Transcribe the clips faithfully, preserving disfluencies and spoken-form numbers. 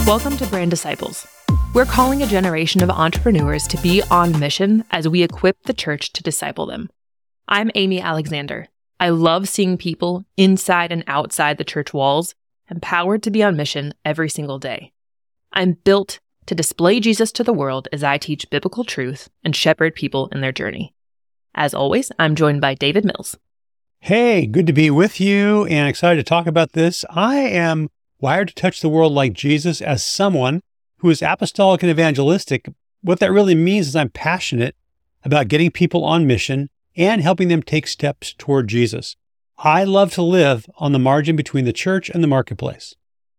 Welcome to Brand Disciples. We're calling a generation of entrepreneurs to be on mission as we equip the church to disciple them. I'm Amy Alexander. I love seeing people inside and outside the church walls empowered to be on mission every single day. I'm built to display Jesus to the world as I teach biblical truth and shepherd people in their journey. As always, I'm joined by David Mills. Hey, good to be with you and excited to talk about this. I am wired to touch the world like Jesus as someone who is apostolic and evangelistic. What that really means is I'm passionate about getting people on mission and helping them take steps toward Jesus. I love to live on the margin between the church and the marketplace.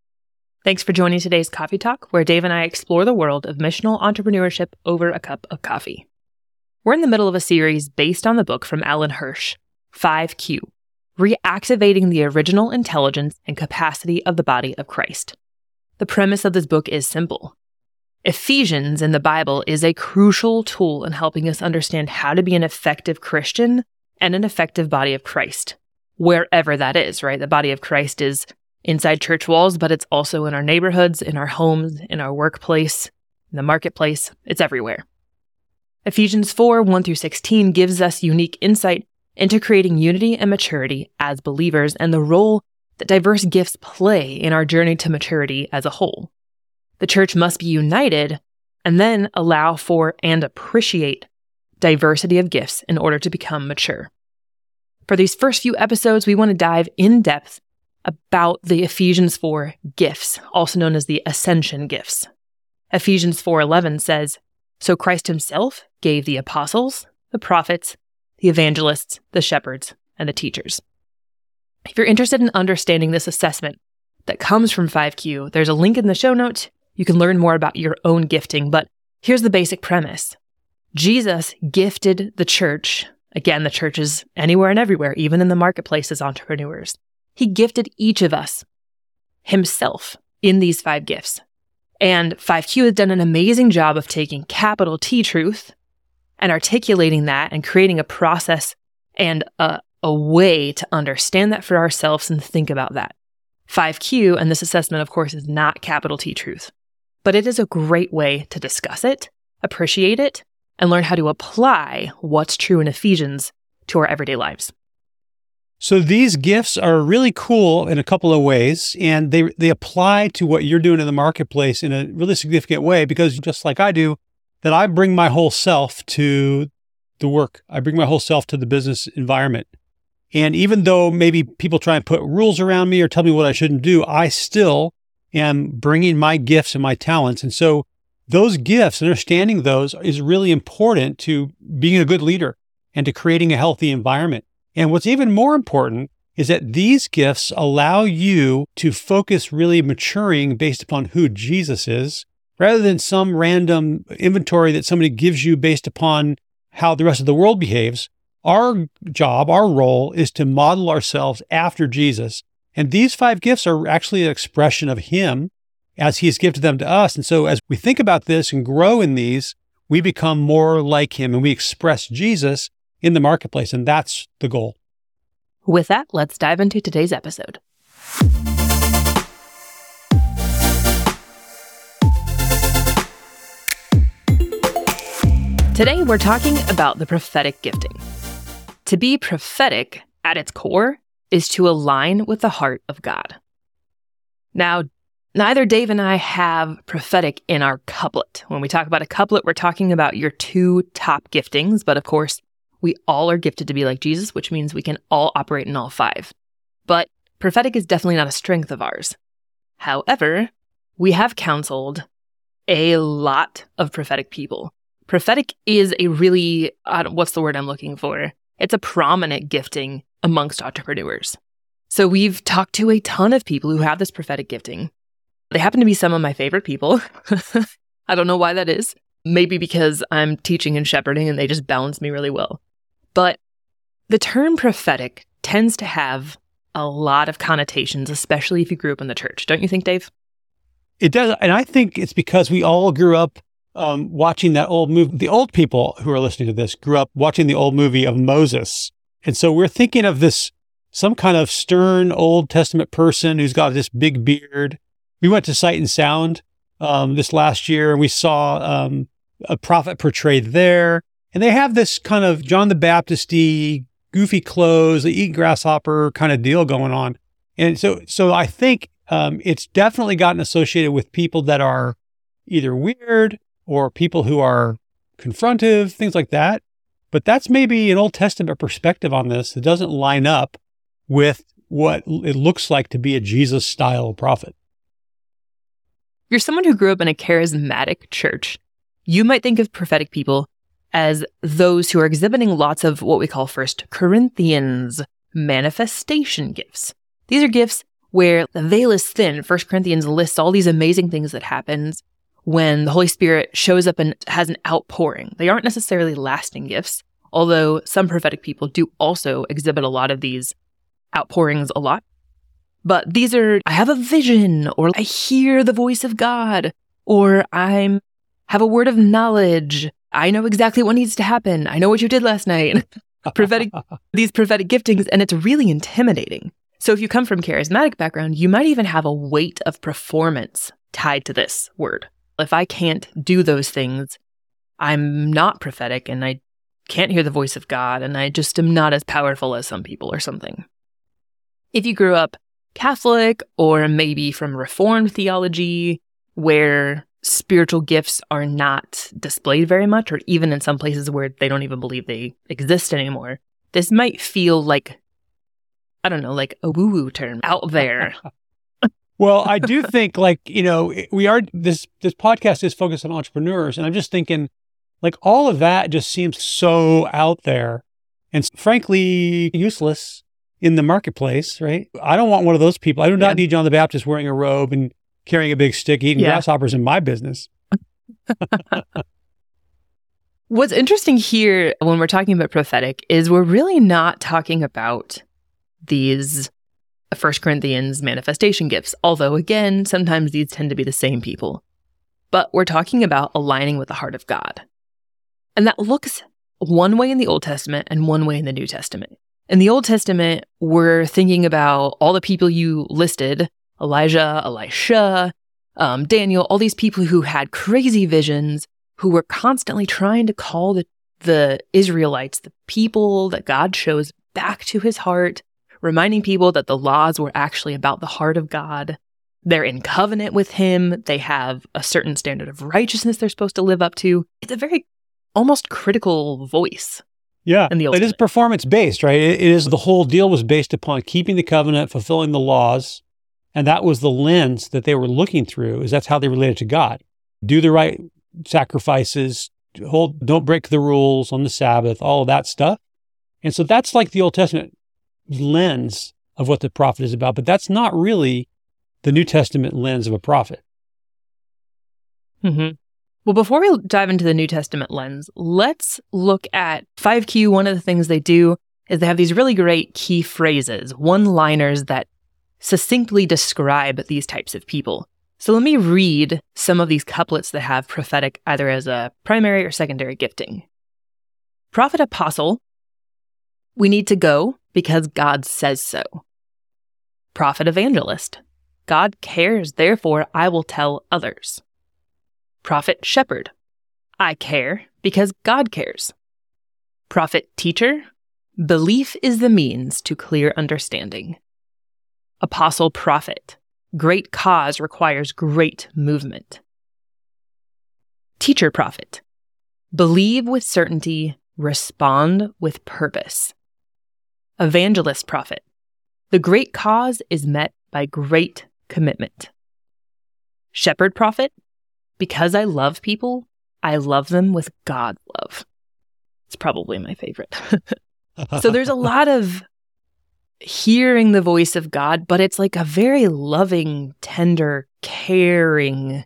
Thanks for joining today's Coffee Talk, where Dave and I explore the world of missional entrepreneurship over a cup of coffee. We're in the middle of a series based on the book from Alan Hirsch, five Q, Reactivating the Original Intelligence and Capacity of the Body of Christ. The premise of this book is simple. Ephesians in the Bible is a crucial tool in helping us understand how to be an effective Christian and an effective body of Christ, wherever that is, right? The body of Christ is inside church walls, but it's also in our neighborhoods, in our homes, in our workplace, in the marketplace. It's everywhere. Ephesians four, one through sixteen gives us unique insight into creating unity and maturity as believers and the role that diverse gifts play in our journey to maturity as a whole. The church must be united and then allow for and appreciate diversity of gifts in order to become mature. For these first few episodes, we want to dive in depth about the Ephesians four gifts, also known as the ascension gifts. Ephesians four eleven says, "So Christ himself gave the apostles, the prophets, the evangelists, the shepherds, and the teachers." If you're interested in understanding this assessment that comes from five Q, there's a link in the show notes. You can learn more about your own gifting, but here's the basic premise. Jesus gifted the church, again, the church is anywhere and everywhere, even in the marketplace as entrepreneurs. He gifted each of us himself in these five gifts. And five Q has done an amazing job of taking capital T truth and articulating that and creating a process and a, a way to understand that for ourselves and think about that. five Q, and this assessment, of course, is not capital T truth, but it is a great way to discuss it, appreciate it, and learn how to apply what's true in Ephesians to our everyday lives. So these gifts are really cool in a couple of ways, and they they apply to what you're doing in the marketplace in a really significant way, because just like I do, that I bring my whole self to the work. I bring my whole self to the business environment. And even though maybe people try and put rules around me or tell me what I shouldn't do, I still am bringing my gifts and my talents. And so those gifts, understanding those is really important to being a good leader and to creating a healthy environment. And what's even more important is that these gifts allow you to focus really maturing based upon who Jesus is, rather than some random inventory that somebody gives you based upon how the rest of the world behaves. Our job, our role is to model ourselves after Jesus. And these five gifts are actually an expression of him as he's gifted them to us. And so as we think about this and grow in these, we become more like him and we express Jesus in the marketplace. And that's the goal. With that, let's dive into today's episode. Today, we're talking about the prophetic gifting. To be prophetic at its core is to align with the heart of God. Now, neither Dave and I have prophetic in our couplet. When we talk about a couplet, we're talking about your two top giftings, but of course, we all are gifted to be like Jesus, which means we can all operate in all five. But prophetic is definitely not a strength of ours. However, we have counseled a lot of prophetic people. Prophetic is a really, uh, what's the word I'm looking for? It's a prominent gifting amongst entrepreneurs. So we've talked to a ton of people who have this prophetic gifting. They happen to be some of my favorite people. I don't know why that is. Maybe because I'm teaching and shepherding and they just balance me really well. But the term prophetic tends to have a lot of connotations, especially if you grew up in the church. Don't you think, Dave? It does. And I think it's because we all grew up um, watching that old movie. The old people who are listening to this grew up watching the old movie of Moses. And so we're thinking of this, some kind of stern Old Testament person who's got this big beard. We went to Sight and Sound um, this last year, and we saw um, a prophet portrayed there. And they have this kind of John the Baptist-y, goofy clothes, they eat grasshopper kind of deal going on. And so, so I think um, it's definitely gotten associated with people that are either weird or people who are confrontive, things like that. But that's maybe an Old Testament perspective on this that doesn't line up with what it looks like to be a Jesus-style prophet. If you're someone who grew up in a charismatic church, you might think of prophetic people as those who are exhibiting lots of what we call First Corinthians manifestation gifts. These are gifts where the veil is thin. First Corinthians lists all these amazing things that happens when the Holy Spirit shows up and has an outpouring. They aren't necessarily lasting gifts, although some prophetic people do also exhibit a lot of these outpourings a lot. But these are, I have a vision, or I hear the voice of God, or I have a word of knowledge. I know exactly what needs to happen. I know what you did last night. prophetic, these prophetic giftings, and it's really intimidating. So if you come from a charismatic background, you might even have a weight of performance tied to this word. If I can't do those things, I'm not prophetic, and I can't hear the voice of God, and I just am not as powerful as some people or something. If you grew up Catholic, or maybe from Reformed theology, where spiritual gifts are not displayed very much, or even in some places where they don't even believe they exist anymore, this might feel like, I don't know, like a woo-woo term out there. Well, I do think, like, you know, we are, this, this podcast is focused on entrepreneurs, and I'm just thinking, like, all of that just seems so out there and frankly useless in the marketplace, right? I don't want one of those people. I do not yeah. need John the Baptist wearing a robe and carrying a big stick, eating yeah. grasshoppers in my business. What's interesting here when we're talking about prophetic is we're really not talking about these First Corinthians manifestation gifts, although again, sometimes these tend to be the same people. But we're talking about aligning with the heart of God. And that looks one way in the Old Testament and one way in the New Testament. In the Old Testament, we're thinking about all the people you listed, Elijah, Elisha, um, Daniel, all these people who had crazy visions, who were constantly trying to call the, the Israelites, the people that God chose, back to his heart, reminding people that the laws were actually about the heart of God. They're in covenant with him. They have a certain standard of righteousness they're supposed to live up to. It's a very almost critical voice. Yeah, in the Old it is performance-based, right? It, it is, the whole deal was based upon keeping the covenant, fulfilling the laws, and that was the lens that they were looking through, is that's how they related to God. Do the right sacrifices, hold, don't break the rules on the Sabbath, all of that stuff. And so that's like the Old Testament lens of what the prophet is about, but that's not really the New Testament lens of a prophet. Mm-hmm. Well, before we dive into the New Testament lens, let's look at five Q. One of the things they do is they have these really great key phrases, one-liners that succinctly describe these types of people. So let me read some of these couplets that have prophetic either as a primary or secondary gifting. Prophet apostle, we need to go because God says so. Prophet evangelist, God cares, therefore I will tell others. Prophet shepherd, I care because God cares. Prophet teacher, belief is the means to clear understanding. Apostle prophet, great cause requires great movement. Teacher prophet, believe with certainty, respond with purpose. Evangelist prophet, the great cause is met by great commitment. Shepherd prophet, because I love people, I love them with God's love. It's probably my favorite. So there's a lot of hearing the voice of God, but it's like a very loving, tender, caring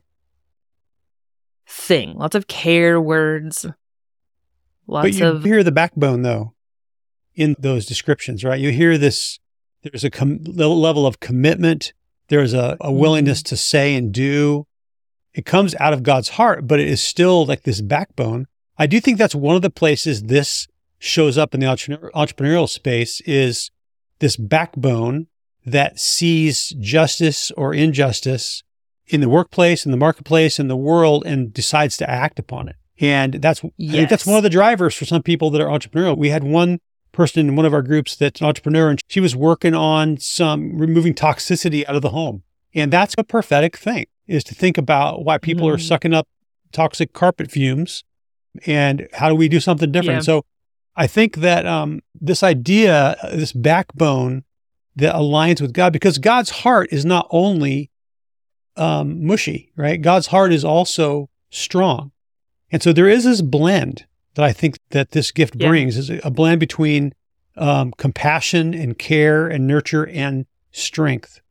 thing. Lots of care words. Lots but you of hear the backbone, though, in those descriptions, right? You hear this, there's a com- level of commitment. There's a, a willingness mm-hmm. to say and do. It comes out of God's heart, but it is still like this backbone. I do think that's one of the places this shows up in the entre- entrepreneurial space is this backbone that sees justice or injustice in the workplace, in the marketplace, in the world, and decides to act upon it. And that's, yes. I think that's one of the drivers for some people that are entrepreneurial. We had one person in one of our groups that's an entrepreneur, and she was working on some removing toxicity out of the home. And that's a prophetic thing, is to think about why people mm. are sucking up toxic carpet fumes and how do we do something different. Yeah. So I think that um, this idea, this backbone that aligns with God, because God's heart is not only um, mushy, right? God's heart is also strong. And so there is this blend that I think that this gift yeah. brings, is a blend between um, compassion and care and nurture and strength.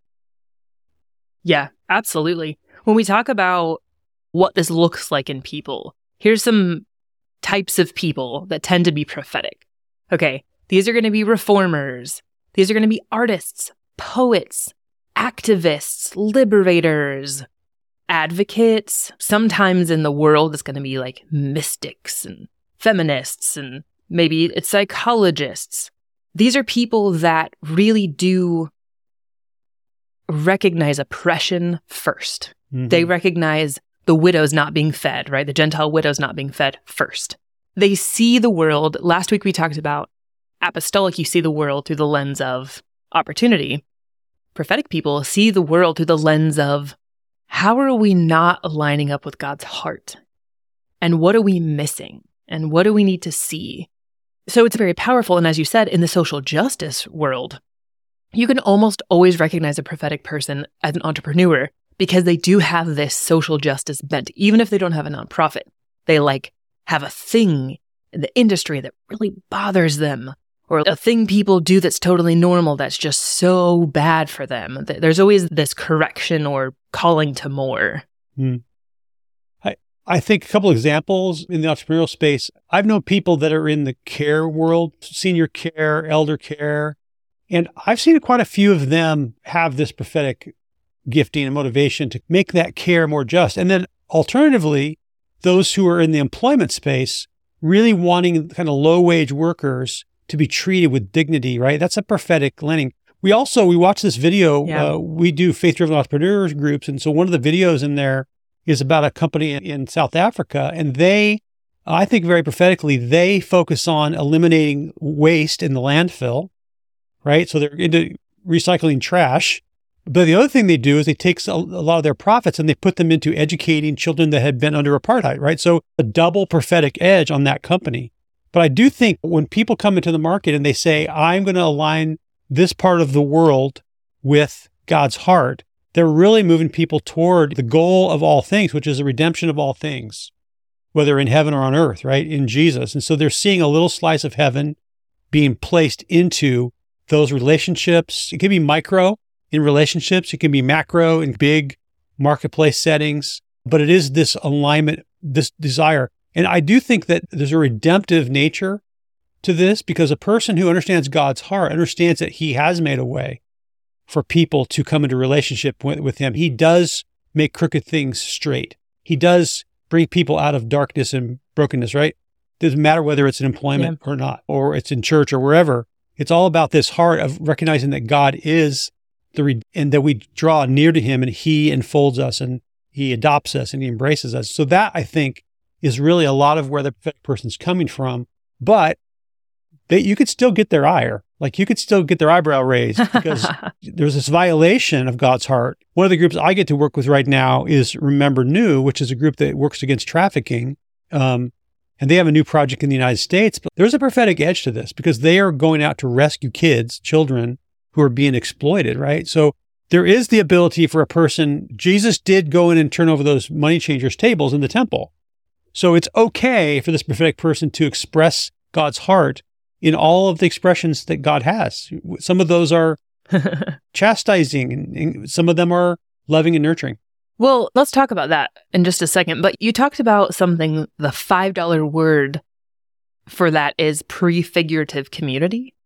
Yeah, absolutely. When we talk about what this looks like in people, here's some types of people that tend to be prophetic. Okay, these are going to be reformers. These are going to be artists, poets, activists, liberators, advocates. Sometimes in the world, it's going to be like mystics and feminists, and maybe it's psychologists. These are people that really do recognize oppression first. Mm-hmm. They recognize the widows not being fed, right? The Gentile widows not being fed first. They see the world. Last week we talked about apostolic, you see the world through the lens of opportunity. Prophetic people see the world through the lens of, how are we not aligning up with God's heart? And what are we missing? And what do we need to see? So it's very powerful. And as you said, in the social justice world, you can almost always recognize a prophetic person as an entrepreneur because they do have this social justice bent, even if they don't have a nonprofit. They like have a thing in the industry that really bothers them, or a thing people do that's totally normal that's just so bad for them. There's always this correction or calling to more. Mm. I, I think a couple examples in the entrepreneurial space. I've known people that are in the care world, senior care, elder care, and I've seen quite a few of them have this prophetic gifting and motivation to make that care more just. And then alternatively, those who are in the employment space really wanting kind of low-wage workers to be treated with dignity, right? That's a prophetic lending. We also, we watch this video, yeah. uh, we do faith-driven entrepreneurs groups. And so one of the videos in there is about a company in, in South Africa. And they, I think very prophetically, they focus on eliminating waste in the landfill, right? So they're into recycling trash. But the other thing they do is they take a, a lot of their profits and they put them into educating children that had been under apartheid, right? So a double prophetic edge on that company. But I do think when people come into the market and they say, I'm going to align this part of the world with God's heart, they're really moving people toward the goal of all things, which is the redemption of all things, whether in heaven or on earth, right? In Jesus. And so they're seeing a little slice of heaven being placed into those relationships. It can be micro in relationships. It can be macro in big marketplace settings, but it is this alignment, this desire. And I do think that there's a redemptive nature to this, because a person who understands God's heart understands that he has made a way for people to come into relationship with, with him. He does make crooked things straight. He does bring people out of darkness and brokenness, right? It doesn't matter whether it's in employment yeah. or not, or it's in church or wherever. It's all about this heart of recognizing that God is the, re- and that we draw near to him and he enfolds us and he adopts us and he embraces us. So that, I think, is really a lot of where the prophetic person's coming from. But they, you could still get their ire. Like you could still get their eyebrow raised because there's this violation of God's heart. One of the groups I get to work with right now is Remember New, which is a group that works against trafficking. Um, and they have a new project in the United States. But there's a prophetic edge to this because they are going out to rescue kids, children who are being exploited, right? So there is the ability for a person. Jesus did go in and turn over those money changers' tables in the temple. So it's okay for this prophetic person to express God's heart in all of the expressions that God has. Some of those are chastising, and some of them are loving and nurturing. Well, let's talk about that in just a second. But you talked about something, the five dollar word for that is prefigurative community.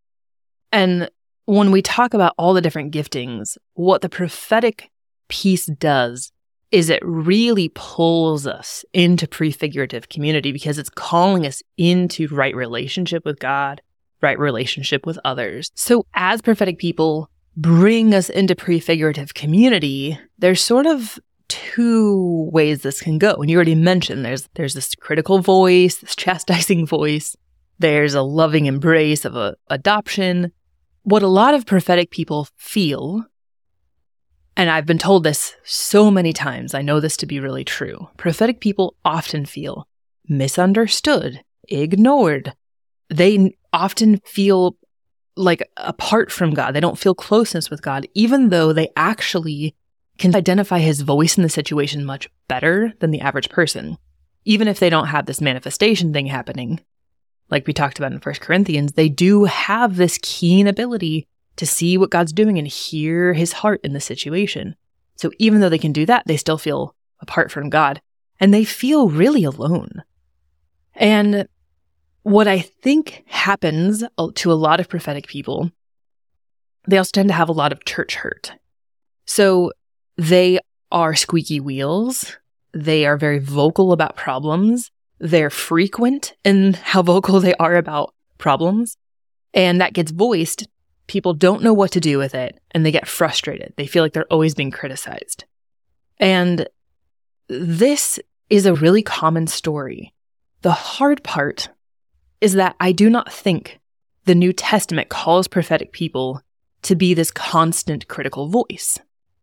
And when we talk about all the different giftings, what the prophetic piece does is it really pulls us into prefigurative community because it's calling us into right relationship with God, right relationship with others. So as prophetic people bring us into prefigurative community, there's sort of two ways this can go. And you already mentioned there's there's this critical voice, this chastising voice. There's a loving embrace of a, adoption. What a lot of prophetic people feel, and I've been told this so many times, I know this to be really true. Prophetic people often feel misunderstood, ignored. They often feel like apart from God. They don't feel closeness with God, even though they actually can identify his voice in the situation much better than the average person. Even if they don't have this manifestation thing happening, like we talked about in First Corinthians, they do have this keen ability to see what God's doing and hear his heart in the situation. So even though they can do that, they still feel apart from God, and they feel really alone. And what I think happens to a lot of prophetic people, they also tend to have a lot of church hurt. So they are squeaky wheels. They are very vocal about problems. They're frequent in how vocal they are about problems. And that gets voiced. People don't know what to do with it, and they get frustrated. They feel like they're always being criticized. And this is a really common story. The hard part is that I do not think the New Testament calls prophetic people to be this constant critical voice.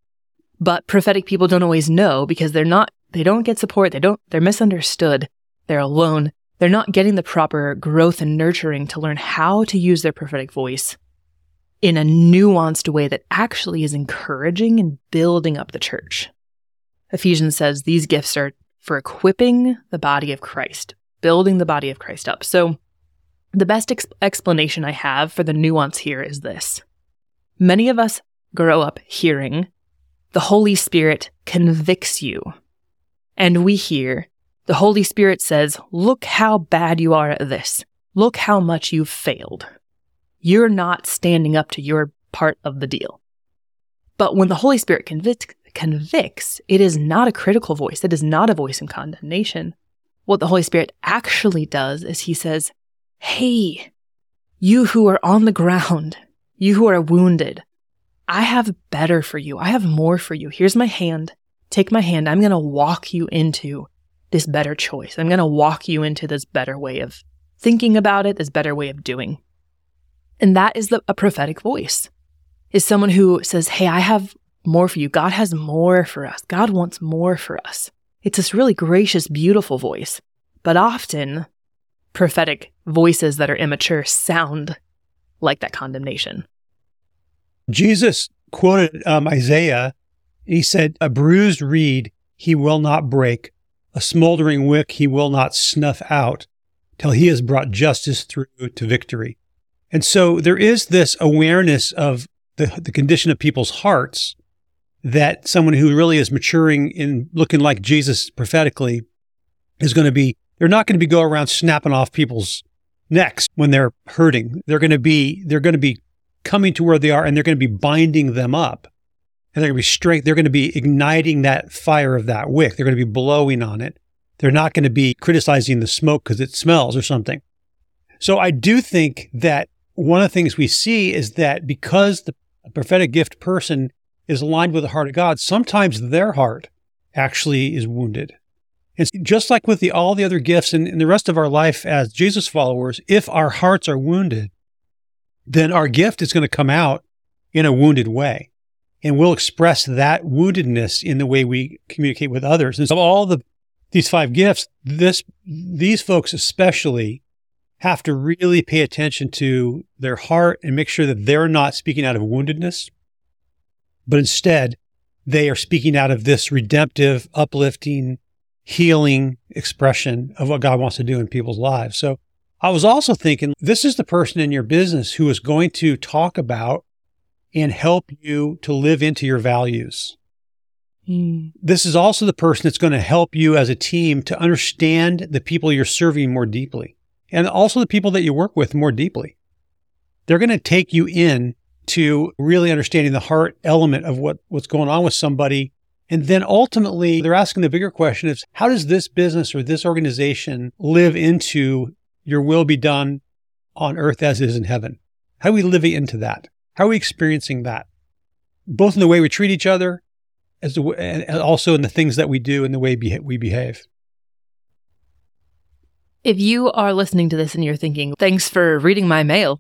But prophetic people don't always know because they're not, they don't get support, they don't, they're misunderstood, they're alone, they're not getting the proper growth and nurturing to learn how to use their prophetic voice in a nuanced way that actually is encouraging and building up the church. Ephesians says these gifts are for equipping the body of Christ, building the body of Christ up. So the best ex- explanation I have for the nuance here is this. Many of us grow up hearing, the Holy Spirit convicts you. And we hear, the Holy Spirit says, look how bad you are at this. Look how much you've failed. You're not standing up to your part of the deal. But when the Holy Spirit convic- convicts, it is not a critical voice. It is not a voice in condemnation. What the Holy Spirit actually does is he says, hey, you who are on the ground, you who are wounded, I have better for you. I have more for you. Here's my hand. Take my hand. I'm going to walk you into this better choice. I'm going to walk you into this better way of thinking about it, this better way of doing. And that is the, a prophetic voice, is someone who says, hey, I have more for you. God has more for us. God wants more for us. It's this really gracious, beautiful voice. But often, prophetic voices that are immature sound like that condemnation. Jesus quoted um, Isaiah. He said, a bruised reed he will not break, a smoldering wick he will not snuff out, till he has brought justice through to victory. And so there is this awareness of the, the condition of people's hearts, that someone who really is maturing in looking like Jesus prophetically is going to be, they're not going to be go around snapping off people's necks when they're hurting. They're going to be, they're going to be coming to where they are, and they're going to be binding them up. And they're going to be straight. They're going to be igniting that fire of that wick. They're going to be blowing on it. They're not going to be criticizing the smoke because it smells or something. So I do think that one of the things we see is that because the prophetic gift person is aligned with the heart of God, sometimes their heart actually is wounded. And just like with the, all the other gifts and, and the rest of our life as Jesus followers, if our hearts are wounded, then our gift is going to come out in a wounded way. And we'll express that woundedness in the way we communicate with others. And so all the these five gifts, this these folks especially have to really pay attention to their heart and make sure that they're not speaking out of woundedness, but instead they are speaking out of this redemptive, uplifting, healing expression of what God wants to do in people's lives. So I was also thinking, this is the person in your business who is going to talk about and help you to live into your values. Mm. This is also the person that's going to help you as a team to understand the people you're serving more deeply, and also the people that you work with more deeply. They're going to take you in to really understanding the heart element of what, what's going on with somebody. And then ultimately, they're asking the bigger question is, how does this business or this organization live into your will be done on earth as it is in heaven? How do we live into that? How are we experiencing that? Both in the way we treat each other, as the, and also in the things that we do and the way beha- we behave. If you are listening to this and you're thinking, thanks for reading my mail,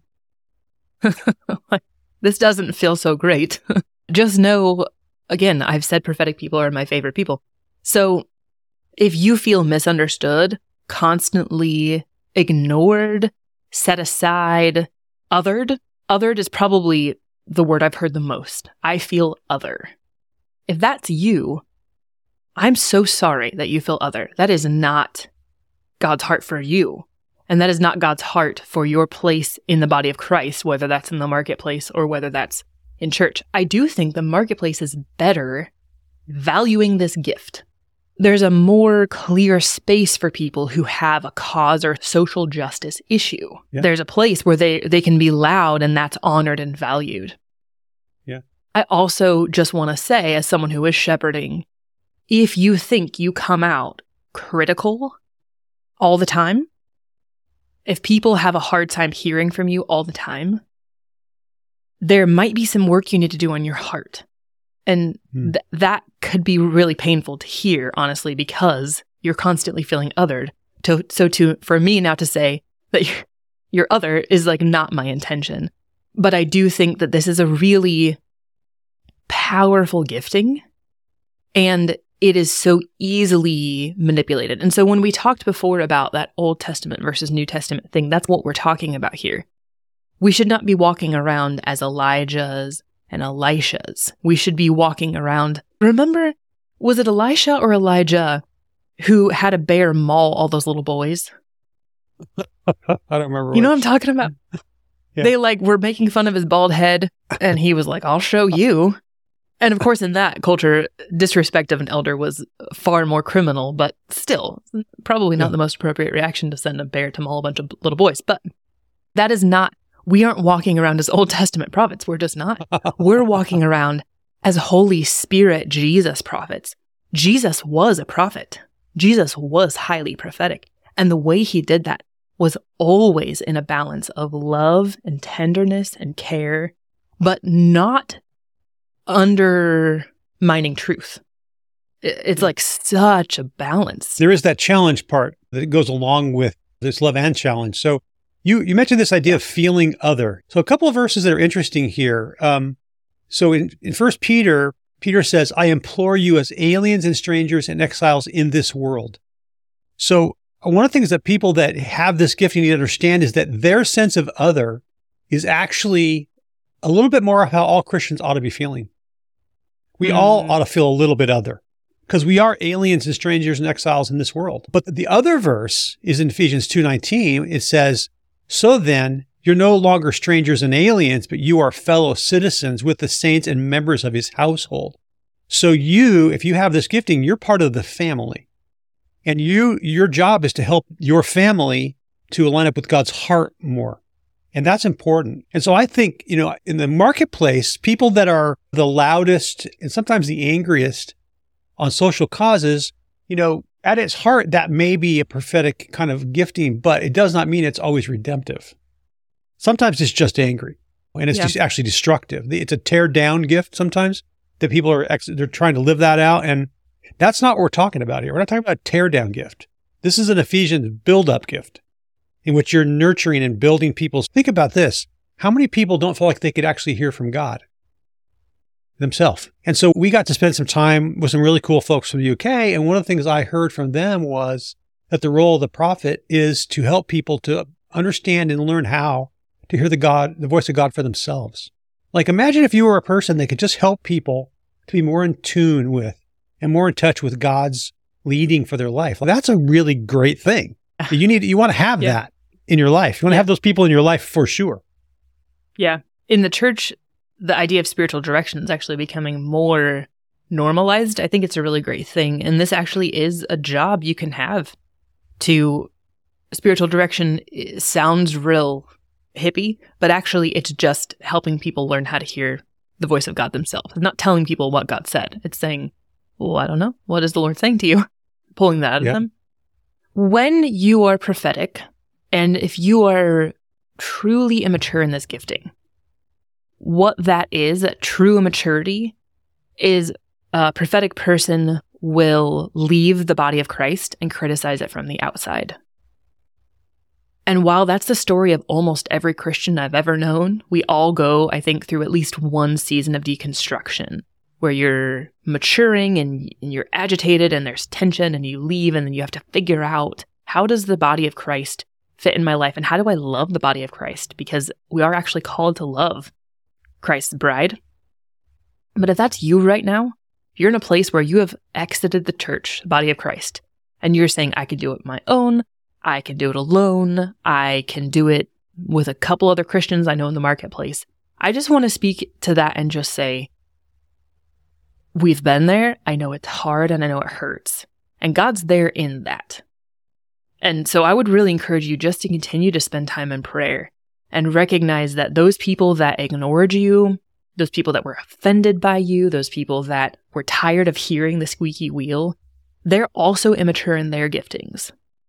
this doesn't feel so great. Just know, again, I've said prophetic people are my favorite people. So if you feel misunderstood, constantly ignored, set aside, othered, othered is probably the word I've heard the most. I feel other. If that's you, I'm so sorry that you feel other. That is not God's heart for you. And that is not God's heart for your place in the body of Christ, whether that's in the marketplace or whether that's in church. I do think the marketplace is better valuing this gift. There's a more clear space for people who have a cause or social justice issue. Yeah. There's a place where they, they can be loud and that's honored and valued. Yeah. I also just want to say, as someone who is shepherding, if you think you come out critical all the time, if people have a hard time hearing from you all the time, there might be some work you need to do on your heart. And hmm. th- that could be really painful to hear, honestly, because you're constantly feeling othered. To, so to for me now to say that you're, you're other is like not my intention. But I do think that this is a really powerful gifting. And it is so easily manipulated. And so when we talked before about that Old Testament versus New Testament thing, that's what we're talking about here. We should not be walking around as Elijahs and Elishas. We should be walking around. Remember, was it Elisha or Elijah who had a bear maul all those little boys? I don't remember. You know what I'm talking about? Yeah. They like were making fun of his bald head, and he was like, I'll show you. And of course, in that culture, disrespect of an elder was far more criminal, but still, probably not yeah. the most appropriate reaction to send a bear to maul a bunch of little boys. But that is not, we aren't walking around as Old Testament prophets. We're just not. We're walking around as Holy Spirit Jesus prophets. Jesus was a prophet. Jesus was highly prophetic. And the way he did that was always in a balance of love and tenderness and care, but not undermining truth. It's like such a balance. There is that challenge part that goes along with this love and challenge. So you you mentioned this idea of feeling other. So a couple of verses that are interesting here. Um, so in, in First Peter, Peter says, I implore you as aliens and strangers and exiles in this world. So one of the things that people that have this gift need to understand is that their sense of other is actually a little bit more of how all Christians ought to be feeling. We mm. all ought to feel a little bit other because we are aliens and strangers and exiles in this world. But the other verse is in Ephesians two nineteen. It says, so then you're no longer strangers and aliens, but you are fellow citizens with the saints and members of his household. So you, if you have this gifting, you're part of the family. And you, your job is to help your family to line up with God's heart more. And that's important. And so I think, you know, in the marketplace, people that are the loudest and sometimes the angriest on social causes, you know, at its heart, that may be a prophetic kind of gifting, but it does not mean it's always redemptive. Sometimes it's just angry and it's yeah. just actually destructive. It's a tear down gift sometimes that people are, ex- they're trying to live that out. And that's not what we're talking about here. We're not talking about a tear down gift. This is an Ephesians build up gift, in which you're nurturing and building people's. Think about this. How many people don't feel like they could actually hear from God themselves? And so we got to spend some time with some really cool folks from the U K. And one of the things I heard from them was that the role of the prophet is to help people to understand and learn how to hear the God, the voice of God for themselves. Like imagine if you were a person that could just help people to be more in tune with and more in touch with God's leading for their life. Well, that's a really great thing. You need, you want to have yeah. that in your life. You want to yeah. have those people in your life for sure. Yeah. In the church, the idea of spiritual direction is actually becoming more normalized. I think it's a really great thing. And this actually is a job you can have to spiritual direction. Sounds real hippie, but actually it's just helping people learn how to hear the voice of God themselves. It's not telling people what God said. It's saying, well, I don't know. What is the Lord saying to you? Pulling that out yeah. of them. When you are prophetic, and if you are truly immature in this gifting, what that is, that true immaturity, is a prophetic person will leave the body of Christ and criticize it from the outside. And while that's the story of almost every Christian I've ever known, we all go, I think, through at least one season of deconstruction where you're maturing and, and you're agitated and there's tension and you leave and then you have to figure out, how does the body of Christ fit in my life and how do I love the body of Christ? Because we are actually called to love Christ's bride. But if that's you right now, you're in a place where you have exited the church, the body of Christ, and you're saying, I could do it on my own, I can do it alone, I can do it with a couple other Christians I know in the marketplace. I just want to speak to that and just say, we've been there, I know it's hard and I know it hurts, and God's there in that. And so I would really encourage you just to continue to spend time in prayer and recognize that those people that ignored you, those people that were offended by you, those people that were tired of hearing the squeaky wheel, they're also immature in their giftings.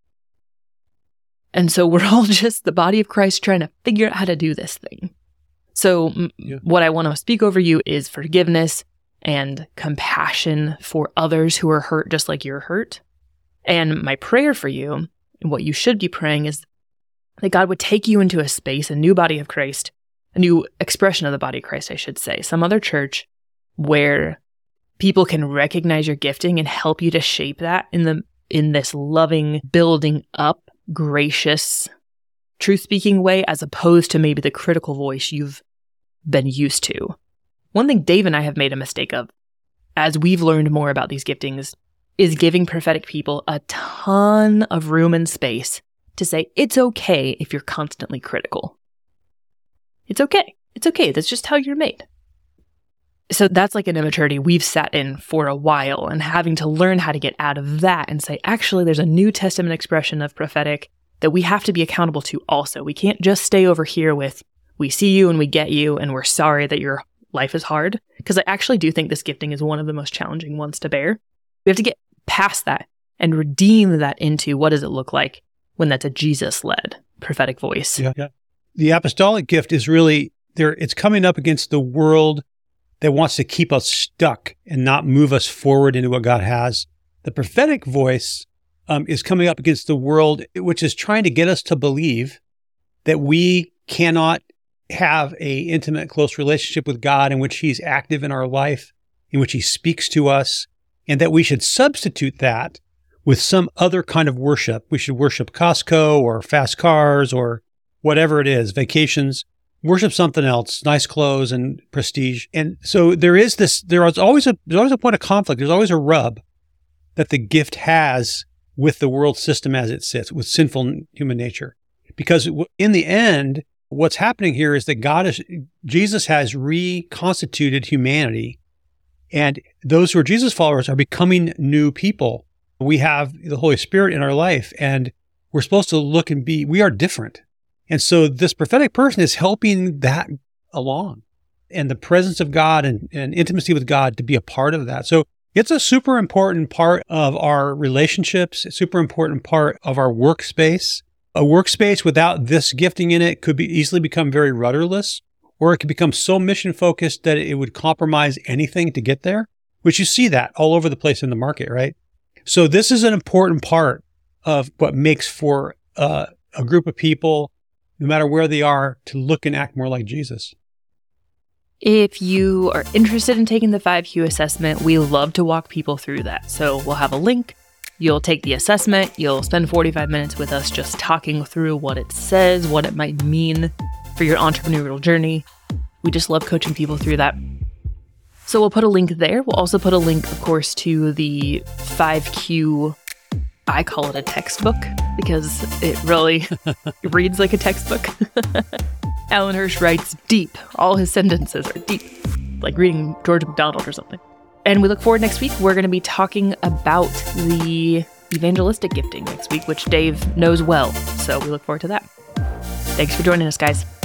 And so we're all just the body of Christ trying to figure out how to do this thing. So yeah. what I want to speak over you is forgiveness and compassion for others who are hurt just like you're hurt. And my prayer for you, and what you should be praying, is that God would take you into a space, a new body of Christ, a new expression of the body of Christ, I should say, some other church where people can recognize your gifting and help you to shape that in the in this loving, building up, gracious, truth-speaking way, as opposed to maybe the critical voice you've been used to. One thing Dave and I have made a mistake of, as we've learned more about these giftings, is giving prophetic people a ton of room and space to say, it's okay if you're constantly critical. It's okay. It's okay. That's just how you're made. So that's like an immaturity we've sat in for a while, and having to learn how to get out of that and say, actually, there's a New Testament expression of prophetic that we have to be accountable to also. We can't just stay over here with, we see you and we get you and we're sorry that your life is hard. Because I actually do think this gifting is one of the most challenging ones to bear. We have to get past that and redeem that into what does it look like when that's a Jesus-led prophetic voice. Yeah, yeah. The apostolic gift is really there. It's coming up against the world that wants to keep us stuck and not move us forward into what God has. The prophetic voice um, is coming up against the world, which is trying to get us to believe that we cannot have a intimate, close relationship with God in which He's active in our life, in which He speaks to us, and that we should substitute that with some other kind of worship. We should worship Costco or fast cars or whatever it is, vacations. Worship something else, nice clothes and prestige. And so there is this, there is always a, there's always a point of conflict. There's always a rub that the gift has with the world system as it sits, with sinful human nature. Because in the end, what's happening here is that God is, Jesus has reconstituted humanity, and those who are Jesus followers are becoming new people. We have the Holy Spirit in our life, and we're supposed to look and be, we are different. And so this prophetic person is helping that along, and the presence of God and, and intimacy with God to be a part of that. So it's a super important part of our relationships, a super important part of our workspace. A workspace without this gifting in it could be easily become very rudderless, or it could become so mission focused that it would compromise anything to get there, which you see that all over the place in the market, right? So this is an important part of what makes for uh, a group of people, no matter where they are, to look and act more like Jesus. If you are interested in taking the five Q assessment, we love to walk people through that. So we'll have a link. You'll take the assessment. You'll spend forty-five minutes with us just talking through what it says, what it might mean for your entrepreneurial journey. We just love coaching people through that. So we'll put a link there. We'll also put a link, of course, to the five Q, I call it a textbook, because it really reads like a textbook. Alan Hirsch writes deep. All his sentences are deep, like reading George MacDonald or something. And we look forward next week. We're going to be talking about the evangelistic gifting next week, which Dave knows well. So we look forward to that. Thanks for joining us, guys.